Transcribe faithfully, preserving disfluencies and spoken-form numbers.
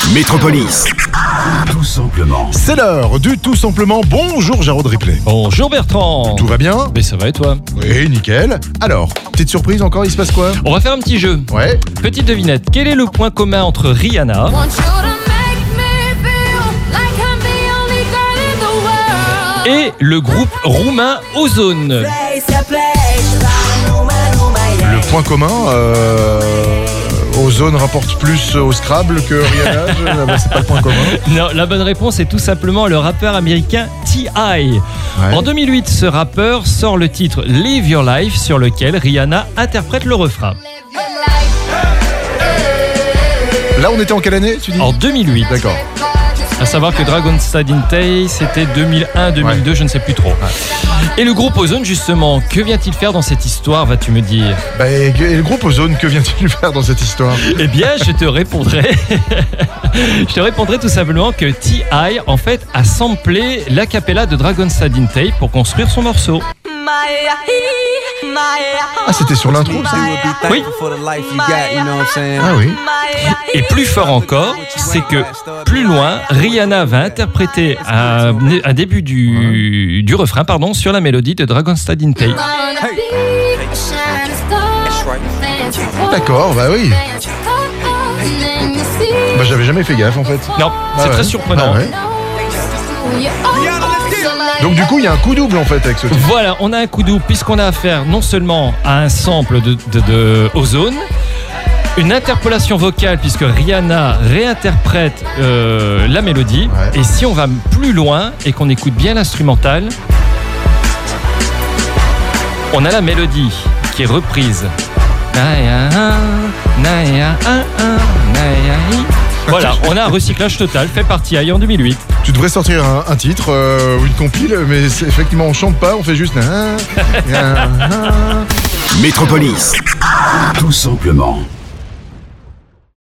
Métropolis. Tout simplement. C'est l'heure du tout simplement. Bonjour Jarod Ripley. Bonjour Bertrand. Tout va bien? Mais ça va et toi? Oui, nickel. Alors, petite surprise encore, il se passe quoi? On va faire un petit jeu. Ouais. Petite devinette. Quel est le point commun entre Rihanna et le groupe roumain Ozone? Le point commun, euh... Ozone rapporte plus au Scrabble que Rihanna. je- bah, c'est pas le point commun. Non, la bonne réponse est tout simplement le rappeur américain T I Ouais. En deux mille huit, ce rappeur sort le titre Live Your Life sur lequel Rihanna interprète le refrain. Là, on était en quelle année, tu dis? En deux mille huit. D'accord. À savoir que Dragon's Day, c'était deux mille un, deux mille deux, Ouais. je ne sais plus trop. Et le groupe Ozone, justement, que vient-il faire dans cette histoire, vas-tu me dire? Bah, et et le groupe Ozone, que vient-il faire dans cette histoire? Eh bien, je te répondrai. je te répondrai tout simplement que T I, en fait, a samplé l'acapella de Dragon's Day pour construire son morceau. Ah, c'était sur l'intro, ça? Oui. Ah oui. Et plus fort encore, c'est que plus loin, Rihanna va interpréter un, un début du, du refrain pardon, sur la mélodie de Dragon's Day. D'accord, bah oui. Bah, j'avais jamais fait gaffe, en fait. Non, c'est Ah ouais. très surprenant. Ah ouais. Donc, du coup, il y a un coup double, en fait, avec ce titre. Voilà, on a un coup double puisqu'on a affaire non seulement à un sample de, de, de Ozone, une interpolation vocale puisque Rihanna réinterprète euh, la mélodie. Ouais. Et si on va plus loin et qu'on écoute bien l'instrumental, on a la mélodie qui est reprise. Voilà, on a un recyclage total fait par T I en deux mille huit. Tu devrais sortir un, un titre euh, ou une compile, mais c'est- effectivement, on chante pas, on fait juste. Métropolis. Tout simplement.